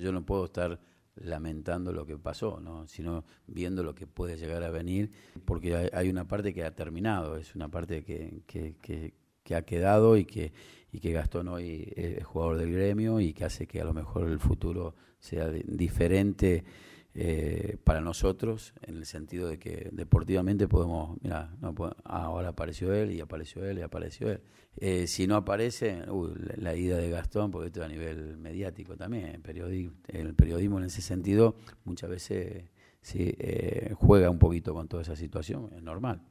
Yo no puedo estar lamentando lo que pasó, ¿no? Sino viendo lo que puede llegar a venir, porque hay una parte que ha terminado, es una parte que ha quedado y que Gastón hoy es jugador del Gremio y que hace que a lo mejor el futuro sea diferente para nosotros, en el sentido de que deportivamente podemos, mira, no, ahora apareció él y apareció él y apareció él. Si no aparece, la ida de Gastón, porque esto es a nivel mediático también, el periodismo en ese sentido muchas veces sí, juega un poquito con toda esa situación, es normal.